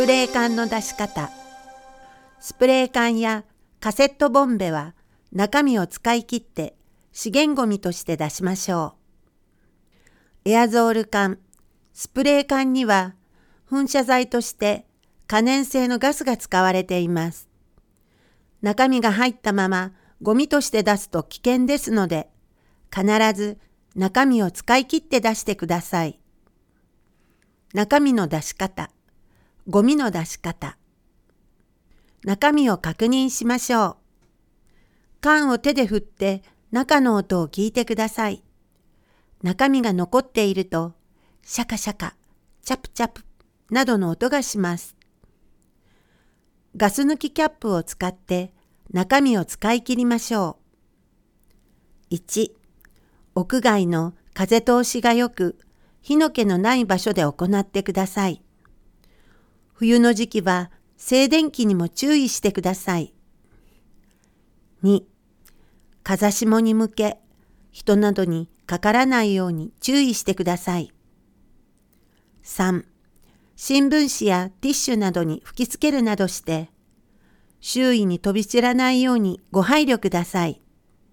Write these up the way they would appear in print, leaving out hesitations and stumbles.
プレー缶の出し方。スプレー缶やカセットボンベは中身を使い切って資源ごみとして出しましょう。エアゾール缶、スプレー缶には噴射剤として可燃性のガスが使われています。中身が入ったままゴミとして出すと危険ですので、必ず中身を使い切って出してください。中身の出し方、ゴミの出し方。中身を確認しましょう。缶を手で振って中の音を聞いてください。中身が残っていると、シャカシャカ、チャプチャプなどの音がします。ガス抜きキャップを使って中身を使い切りましょう。1、屋外の風通しがよく、火の気のない場所で行ってください。冬の時期は静電気にも注意してください。2、風下に向け、人などにかからないように注意してください。3、新聞紙やティッシュなどに吹きつけるなどして、周囲に飛び散らないようにご配慮ください。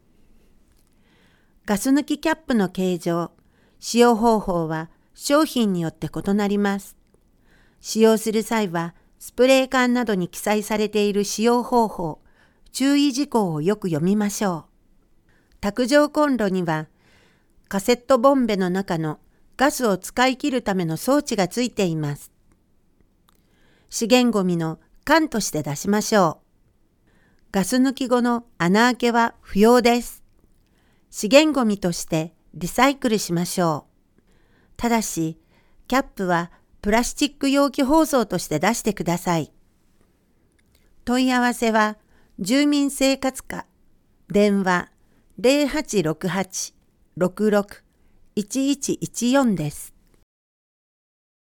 ガス抜きキャップの形状、使用方法は商品によって異なります。使用する際は、スプレー缶などに記載されている使用方法、注意事項をよく読みましょう。卓上コンロには、カセットボンベの中のガスを使い切るための装置がついています。資源ごみの缶として出しましょう。ガス抜き後の穴開けは不要です。資源ごみとしてリサイクルしましょう。ただし、キャップはプラスチック容器包装として出してください。問い合わせは、住民生活課、電話 0868-66-1114 です。